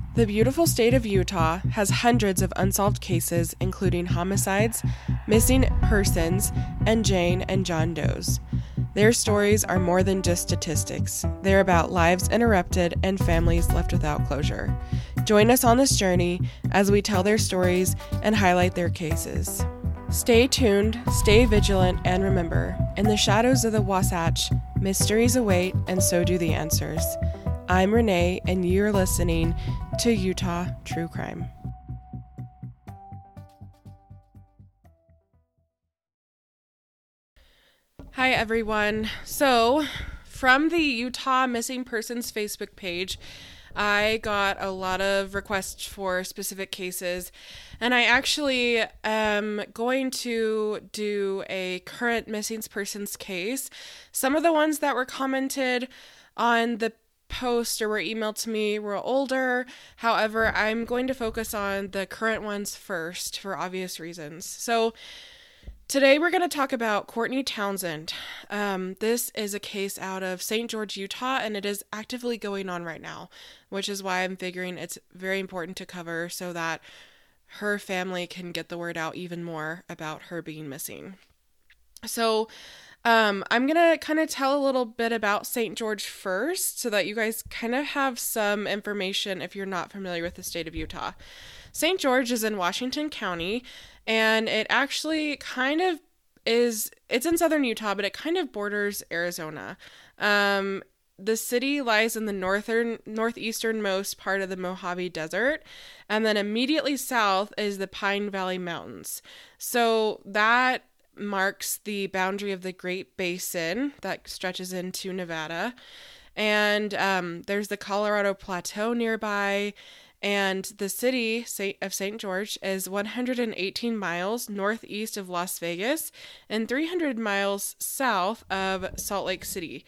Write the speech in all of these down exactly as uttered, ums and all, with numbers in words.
The beautiful state of Utah has hundreds of unsolved cases, including homicides, missing persons, and Jane and John Does. Their stories are more than just statistics. They're about lives interrupted and families left without closure. Join us on this journey as we tell their stories and highlight their cases. Stay tuned, stay vigilant, and remember, in the shadows of the Wasatch, mysteries await, and so do the answers. I'm Renee, and you're listening to Utah True Crime. Hi, everyone. So, from the Utah Missing Persons Facebook page, I got a lot of requests for specific cases, and I actually am going to do a current missing persons case. Some of the ones that were commented on the post or were emailed to me were older. However, I'm going to focus on the current ones first for obvious reasons. So today we're going to talk about Courtney Townsend. Um, this is a case out of Saint George, Utah, and it is actively going on right now, which is why I'm figuring it's very important to cover so that her family can get the word out even more about her being missing. So um, I'm going to kind of tell a little bit about Saint George first so that you guys kind of have some information if you're not familiar with the state of Utah. Saint George is in Washington County, and it actually kind of is, it's in southern Utah, but it kind of borders Arizona. Um, the city lies in the northern, northeasternmost part of the Mojave Desert, and then immediately south is the Pine Valley Mountains. So that marks the boundary of the Great Basin that stretches into Nevada. And um, there's the Colorado Plateau nearby. And the city of Saint George is one hundred eighteen miles northeast of Las Vegas and three hundred miles south of Salt Lake City.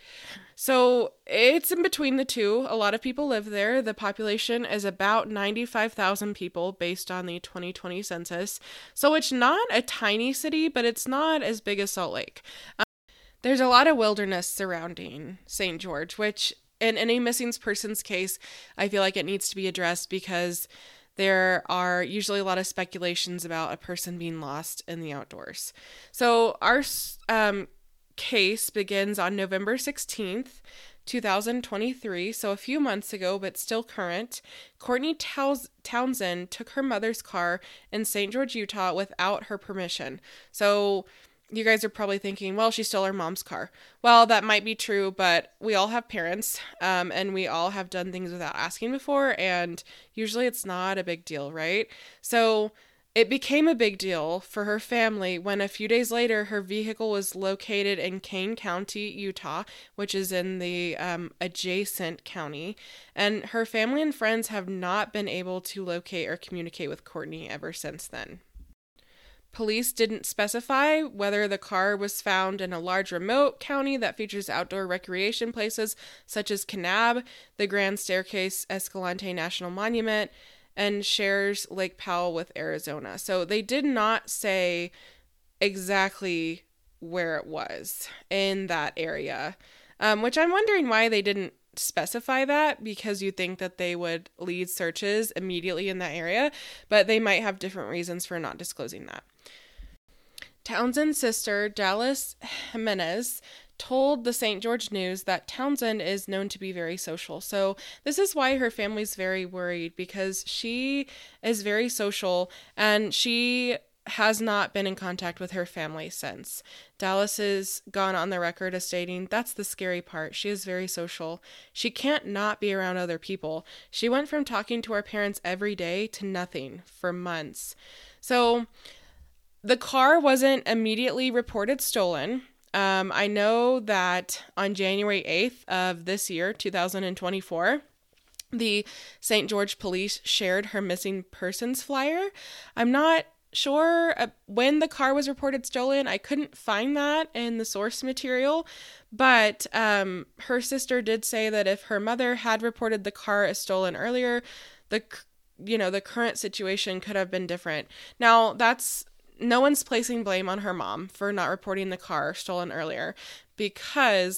So it's in between the two. A lot of people live there. The population is about ninety-five thousand people based on the twenty twenty census. So it's not a tiny city, but it's not as big as Salt Lake. Um, there's a lot of wilderness surrounding Saint George, which in any missing persons case, I feel like it needs to be addressed because there are usually a lot of speculations about a person being lost in the outdoors. So our um, case begins on November sixteenth, twenty twenty-three, so a few months ago, but still current. Courtney Towns- Townsend took her mother's car in Saint George, Utah without her permission. So you guys are probably thinking, well, she stole her mom's car. Well, that might be true, but we all have parents, um, and we all have done things without asking before, and usually it's not a big deal, right? So it became a big deal for her family when a few days later, her vehicle was located in Kane County, Utah, which is in the um, adjacent county, and her family and friends have not been able to locate or communicate with Courtney ever since then. Police didn't specify whether the car was found in a large remote county that features outdoor recreation places such as Kanab, the Grand Staircase Escalante National Monument, and shares Lake Powell with Arizona. So they did not say exactly where it was in that area, um, which I'm wondering why they didn't specify that, because you think that they would lead searches immediately in that area, but they might have different reasons for not disclosing that. Townsend's sister, Dallas Jimenez, told the Saint George News that Townsend is known to be very social. So this is why her family's very worried, because she is very social and she has not been in contact with her family since. Dallas has gone on the record as stating, that's the scary part. She is very social. She can't not be around other people. She went from talking to her parents every day to nothing for months. So the car wasn't immediately reported stolen. Um, I know that on January eighth of this year, two thousand twenty-four, the Saint George police shared her missing persons flyer. I'm not sure uh, when the car was reported stolen. I couldn't find that in the source material, but um, her sister did say that if her mother had reported the car as stolen earlier, the you know the current situation could have been different. Now that's no one's placing blame on her mom for not reporting the car stolen earlier, because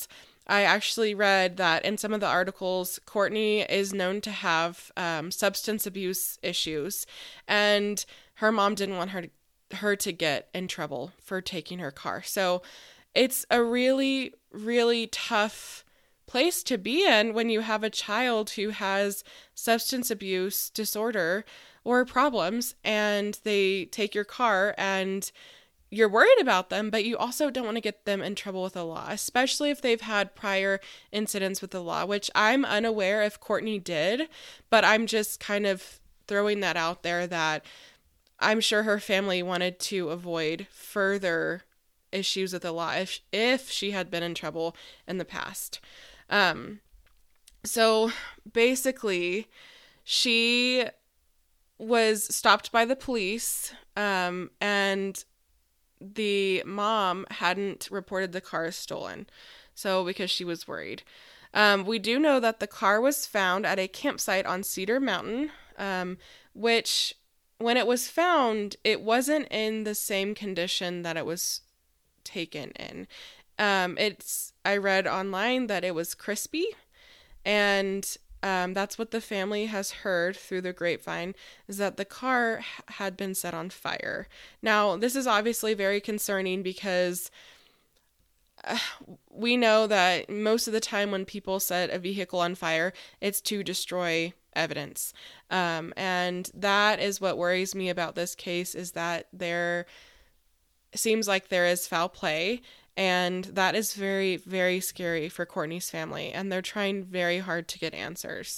I actually read that in some of the articles, Courtney is known to have um, substance abuse issues, and her mom didn't want her to, her to get in trouble for taking her car. So it's a really, really tough place to be in when you have a child who has substance abuse disorder or problems, and they take your car, and you're worried about them, but you also don't want to get them in trouble with the law, especially if they've had prior incidents with the law, which I'm unaware if Courtney did, but I'm just kind of throwing that out there that I'm sure her family wanted to avoid further issues with the law if, if she had been in trouble in the past. Um, so basically, she was stopped by the police, um, and the mom hadn't reported the car as stolen, so because she was worried. Um, we do know that the car was found at a campsite on Cedar Mountain, um, which when it was found, it wasn't in the same condition that it was taken in. Um, it's I read online that it was crispy, and Um, that's what the family has heard through the grapevine, is that the car h- had been set on fire. Now, this is obviously very concerning because uh, we know that most of the time when people set a vehicle on fire, it's to destroy evidence. Um, and that is what worries me about this case, is that there seems like there is foul play. And that is very, very scary for Courtney's family, and they're trying very hard to get answers.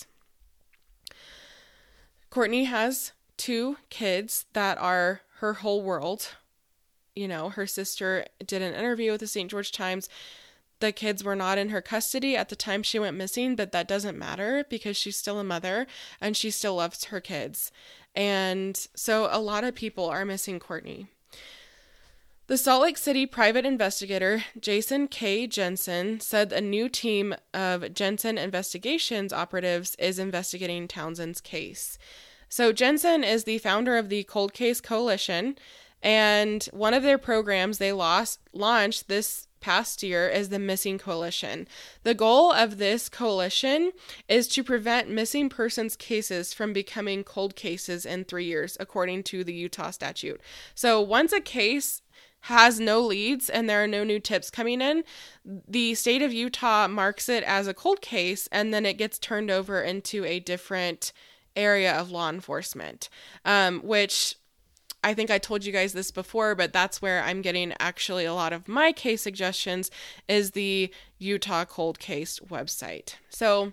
Courtney has two kids that are her whole world. You know, her sister did an interview with the Saint George Times. The kids were not in her custody at the time she went missing, but that doesn't matter because she's still a mother and she still loves her kids. And so a lot of people are missing Courtney. The Salt Lake City private investigator, Jason K. Jensen, said a new team of Jensen Investigations operatives is investigating Townsend's case. So Jensen is the founder of the Cold Case Coalition, and one of their programs they lost, launched this past year is the Missing Coalition. The goal of this coalition is to prevent missing persons cases from becoming cold cases in three years, according to the Utah statute. So once a case has no leads and there are no new tips coming in, the state of Utah marks it as a cold case, and then it gets turned over into a different area of law enforcement, um, which I think I told you guys this before, but that's where I'm getting actually a lot of my case suggestions, is the Utah Cold Case website. So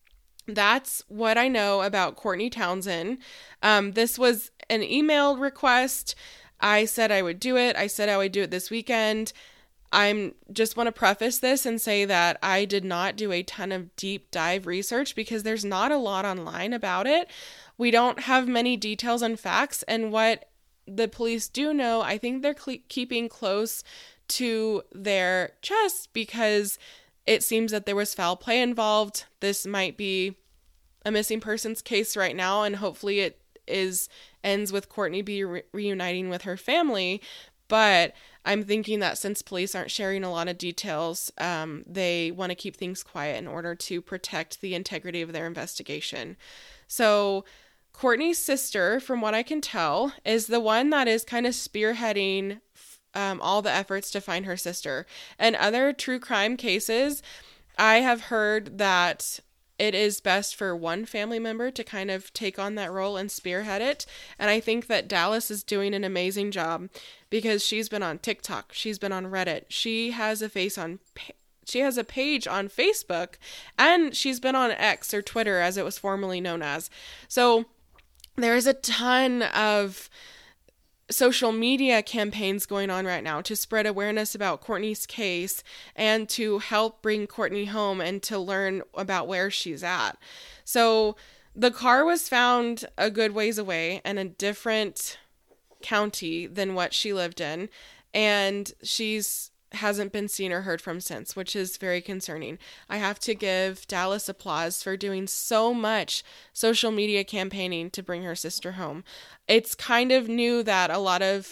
that's what I know about Courtney Townsend. Um, this was an email request. I said I would do it. I said I would do it this weekend. I'm just want to preface this and say that I did not do a ton of deep dive research because there's not a lot online about it. We don't have many details and facts, and what the police do know, I think they're cl- keeping close to their chest because it seems that there was foul play involved. This might be a missing persons case right now, and hopefully it is ends with Courtney be re- reuniting with her family. But I'm thinking that since police aren't sharing a lot of details, um, they want to keep things quiet in order to protect the integrity of their investigation. So Courtney's sister, from what I can tell, is the one that is kind of spearheading um, all the efforts to find her sister. And other true crime cases, I have heard that it is best for one family member to kind of take on that role and spearhead it. And I think that Dallas is doing an amazing job because she's been on TikTok. She's been on Reddit. She has a face on, she has a page on Facebook, and she's been on X, or Twitter as it was formerly known as. So there is a ton of social media campaigns going on right now to spread awareness about Courtney's case and to help bring Courtney home and to learn about where she's at. So the car was found a good ways away in a different county than what she lived in, and she's hasn't been seen or heard from since, which is very concerning. I have to give Dallas applause for doing so much social media campaigning to bring her sister home. It's kind of new that a lot of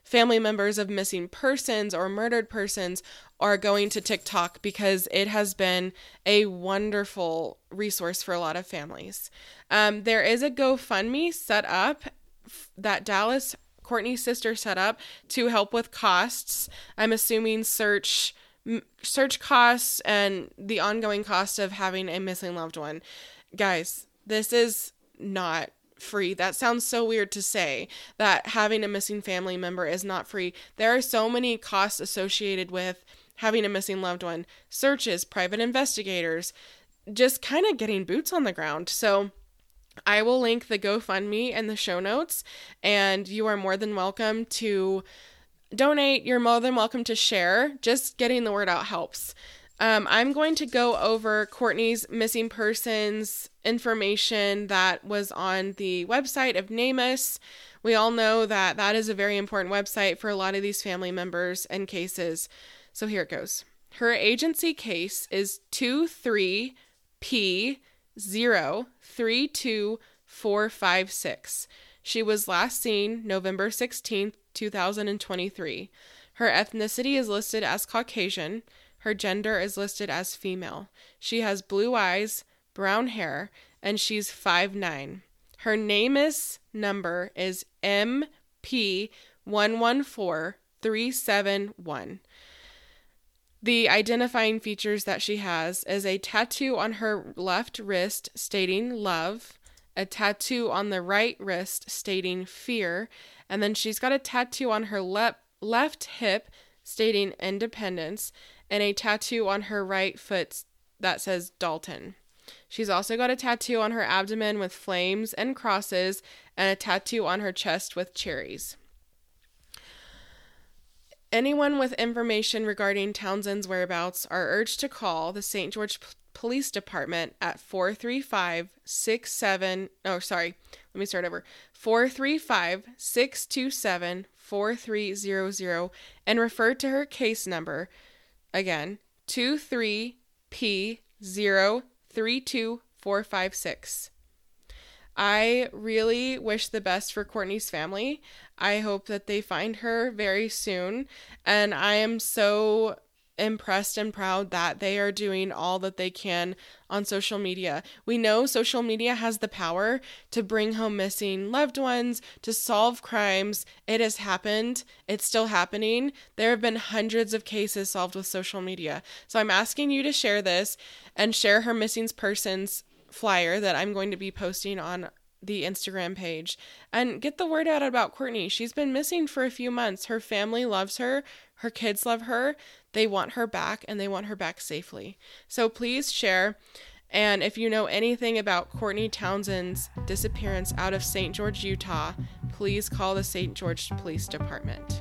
family members of missing persons or murdered persons are going to TikTok because it has been a wonderful resource for a lot of families. Um, there is a GoFundMe set up that Dallas, Courtney's sister, set up to help with costs. I'm assuming search search costs and the ongoing cost of having a missing loved one. Guys, this is not free. That sounds so weird to say, that having a missing family member is not free. There are so many costs associated with having a missing loved one. Searches, private investigators, just kind of getting boots on the ground. So I will link the GoFundMe in the show notes, and you are more than welcome to donate. You're more than welcome to share. Just getting the word out helps. Um, I'm going to go over Courtney's missing persons information that was on the website of NamUs. We all know that that is a very important website for a lot of these family members and cases. So here it goes. Her agency case is two three P zero three two four five six. She was last seen November sixteenth, two thousand twenty-three. Her ethnicity is listed as Caucasian. Her gender is listed as female. She has blue eyes, brown hair, and she's five nine. Her NamUs number is M P one one four three seven one. The identifying features that she has is a tattoo on her left wrist stating love, a tattoo on the right wrist stating fear, and then she's got a tattoo on her le- left hip stating independence, and a tattoo on her right foot that says Dalton. She's also got a tattoo on her abdomen with flames and crosses, and a tattoo on her chest with cherries. Anyone with information regarding Townsend's whereabouts are urged to call the Saint George P- Police Department at four three five, six seven, oh, sorry, let me start over, four three five, six two seven, four three zero zero, and refer to her case number, again, two three P zero three two four five six. I really wish the best for Courtney's family. I hope that they find her very soon, and I am so impressed and proud that they are doing all that they can on social media. We know social media has the power to bring home missing loved ones, to solve crimes. It has happened. It's still happening. There have been hundreds of cases solved with social media. So I'm asking you to share this and share her missing persons flyer that I'm going to be posting on the Instagram page, and get the word out about Courtney. She's been missing for a few months. Her family loves her. Her kids love her. They want her back, and they want her back safely. So please share. And if you know anything about Courtney Townsend's disappearance out of Saint George, Utah, please call the Saint George Police Department.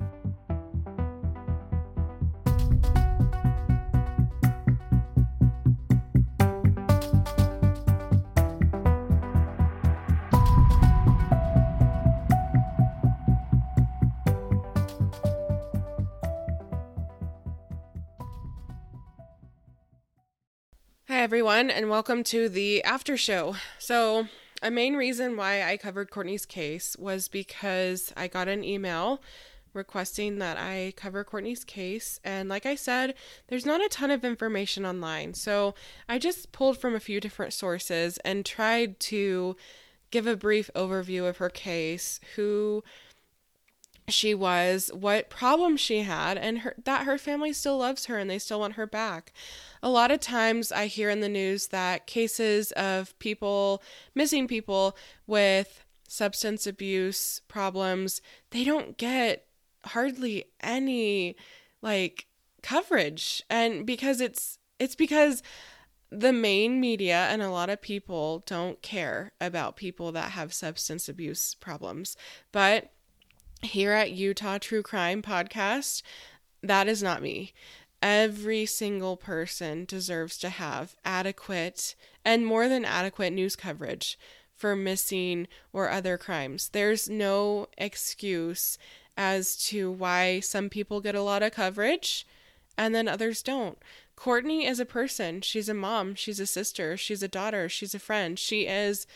Hi everyone, and welcome to the after show. So a main reason why I covered Courtney's case was because I got an email requesting that I cover Courtney's case, and like I said, there's not a ton of information online, so I just pulled from a few different sources and tried to give a brief overview of her case, who she was, what problems she had, and her, that her family still loves her and they still want her back. A lot of times I hear in the news that cases of people, missing people with substance abuse problems, they don't get hardly any like coverage. And because it's, it's because the main media and a lot of people don't care about people that have substance abuse problems. But here at Utah True Crime Podcast, that is not me. Every single person deserves to have adequate and more than adequate news coverage for missing or other crimes. There's no excuse as to why some people get a lot of coverage and then others don't. Courtney is a person. She's a mom. She's a sister. She's a daughter. She's a friend. She is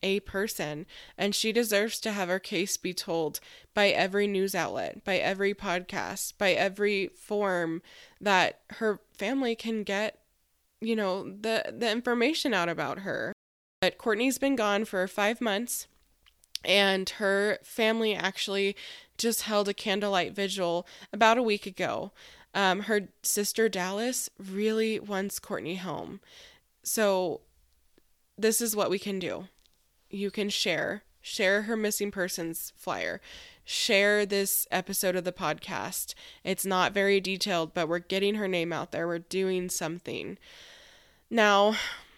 a person, and she deserves to have her case be told by every news outlet, by every podcast, by every form that her family can get, you know, the, the information out about her. But Courtney's been gone for five months, and her family actually just held a candlelight vigil about a week ago. Um, her sister Dallas really wants Courtney home. So this is what we can do. You can share, share her missing persons flyer, share this episode of the podcast. It's not very detailed, but we're getting her name out there. We're doing something. Now,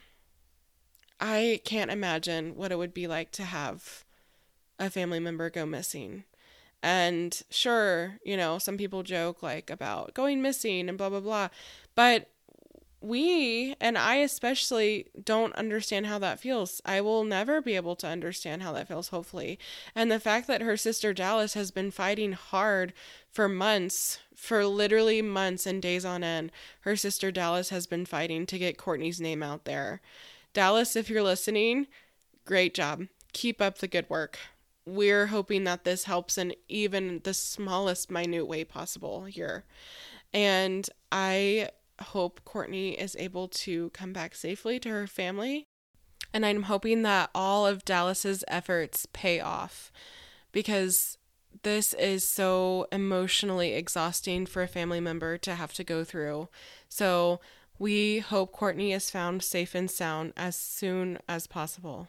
I can't imagine what it would be like to have a family member go missing. And sure, you know, some people joke like about going missing and blah, blah, blah. But we, and I especially, don't understand how that feels. I will never be able to understand how that feels, hopefully. And the fact that her sister Dallas has been fighting hard for months, for literally months and days on end, her sister Dallas has been fighting to get Courtney's name out there. Dallas, if you're listening, great job. Keep up the good work. We're hoping that this helps in even the smallest minute way possible here. And I hope Courtney is able to come back safely to her family. And I'm hoping that all of Dallas's efforts pay off, because this is so emotionally exhausting for a family member to have to go through. So we hope Courtney is found safe and sound as soon as possible.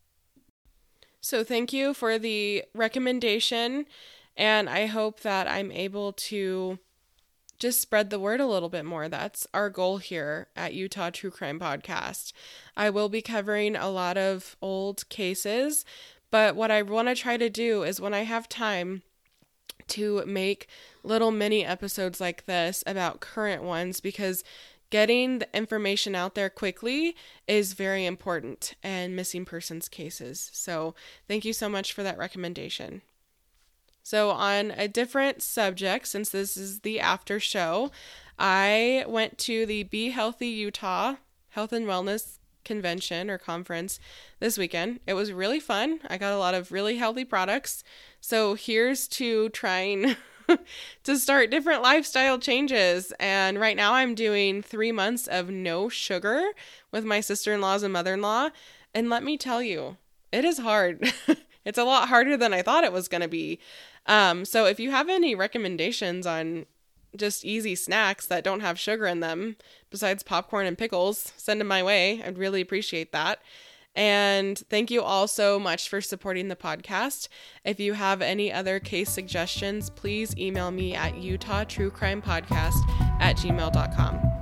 So thank you for the recommendation, and I hope that I'm able to just spread the word a little bit more. That's our goal here at Utah True Crime Podcast. I will be covering a lot of old cases, but what I want to try to do is when I have time to make little mini episodes like this about current ones, because getting the information out there quickly is very important in missing persons cases. So thank you so much for that recommendation. So on a different subject, since this is the after show, I went to the Be Healthy Utah Health and Wellness Convention or conference this weekend. It was really fun. I got a lot of really healthy products. So here's to trying to start different lifestyle changes. And right now I'm doing three months of no sugar with my sister-in-laws and mother-in-law. And let me tell you, it is hard. It's a lot harder than I thought it was going to be. Um, so if you have any recommendations on just easy snacks that don't have sugar in them, besides popcorn and pickles, send them my way. I'd really appreciate that. And thank you all so much for supporting the podcast. If you have any other case suggestions, please email me at utah true crime podcast at gmail dot com.